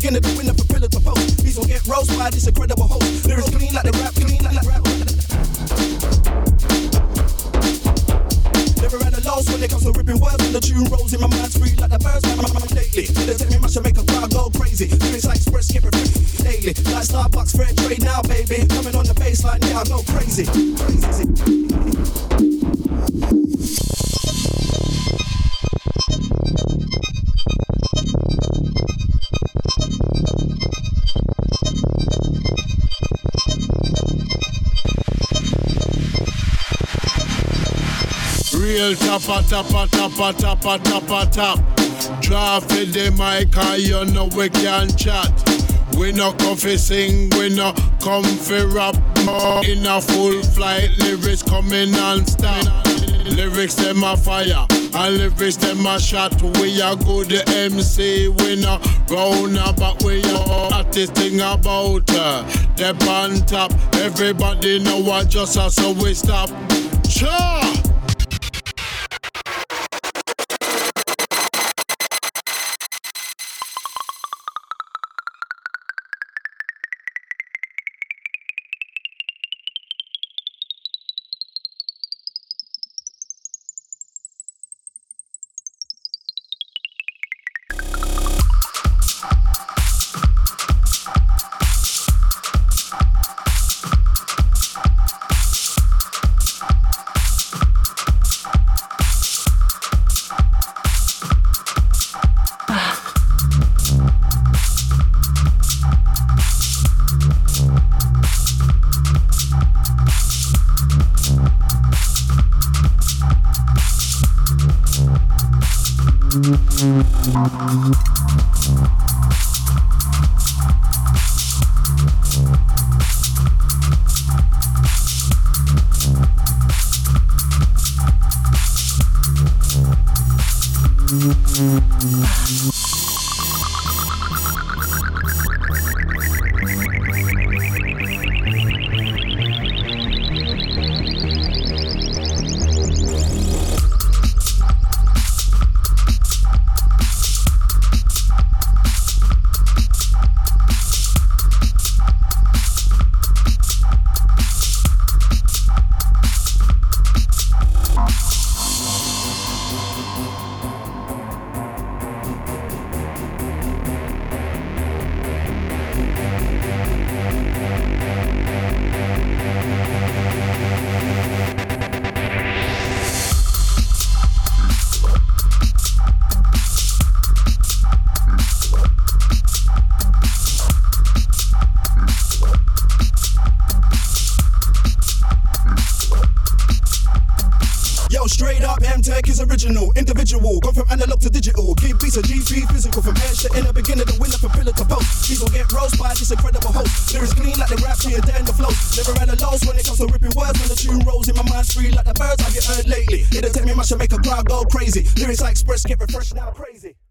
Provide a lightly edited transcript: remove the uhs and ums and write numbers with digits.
beginner, the winner for pillar to post. These will get roast by this incredible host. Lyrics clean like the rap, clean like rap. Never at a loss when it comes to ripping words. When the tune rolls in my mind's free like the birds. Lately, it'll take me much to make a crowd go crazy. Lyrics like express, get refreshed daily. Like Starbucks, fair trade now, baby. Coming on the baseline, yeah, I go crazy. Real top. Drop in the mic and you know we can chat. We no come fi sing, we no come fi rap. In a full flight, lyrics coming non-stop. Lyrics them a fire, and lyrics them a shot. We a good MC, we no round about. We a hottest thing about the on top. Everybody know what just us, so we stop. Sure. Individual, gone from analog to digital. Give beats a GP physical from edge to inner beginner, the winner from pillar to post. These will get roast by this incredible host. Lyrics clean like the rap, here and the flow. Never at a loss when it comes to ripping words. When the tune rolls in my mind's free like the birds I get heard lately. It'll take me much to make a crowd go crazy. Lyrics I express, get refreshed now crazy.